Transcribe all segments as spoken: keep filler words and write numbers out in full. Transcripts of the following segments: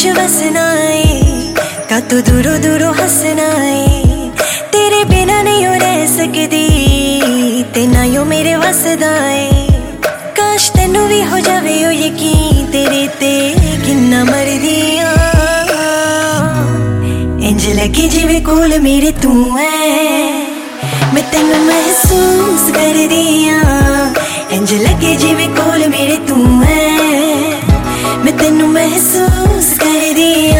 वसना है, का तू दूरों दूरों हंसना है। तेरे बिना नहीं हो रह सकदी, ते ना यो मेरे वसदा है। काश तेनू भी हो जावे ओ यकीन, तेरे ते किन्ना मरदी आ। इंज लगे जिवें कोल मेरे तू है, मैं तेनू महसूस कर दिया। इंज लगे जिवें कोल मेरे तू है, मैं तेनू महसूस कर दिया।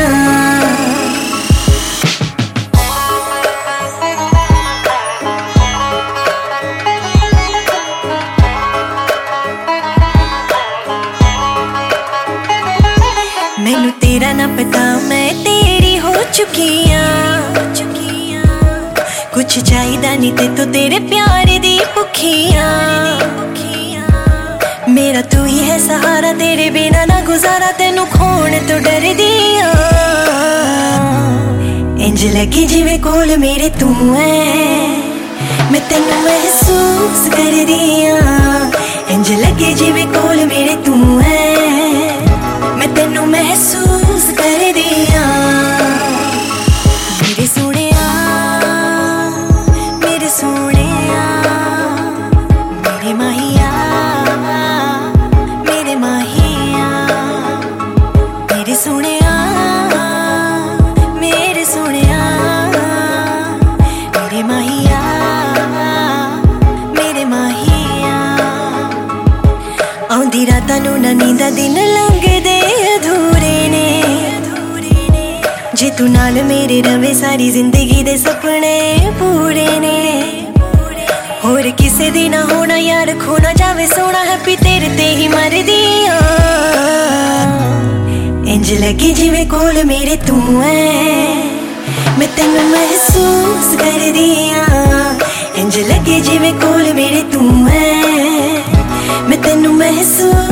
मैनू तेरा ना पता, मैं तेरी हो चुकी हाँ। कुछ चाहिदा नहीं ते तो तेरे प्यार दी भुखियां। मेरा तू ही है सहारा, तेरे बिना ना गुजारा, तेनू खोण तो डर दिया। इंज लगी जिवें कोल मेरे तू है, मैं तेनू महसूस कर दिया। इंज लगे जिवें कोल मेरे तू है, मैं तेनू महसूस कर दिया। मेरे सोहणिया, मेरे सोहणिया, मेरे माहिया, मेरे माहिया, मेरे सोहणिया, मेरे सोहणिया, मेरे माहिया, मेरे माहिया। आउंदी रातां नूं ना नींदा, दिन लंघदे अधूरे ने। जे तू नाल मेरे रवे, सारी जिंदगी दे सपने पूरे ने। होर किसे दी ना होना यार, खोना जावे सोना, हैप्पी तेरे ते ही मरदी आ। इंज लगे जिवें कोल मेरे तू है, मैं तेनू महसूस कर दिया। इंज लगे जिवें कोल मेरे तू है, मैं तेनू महसूस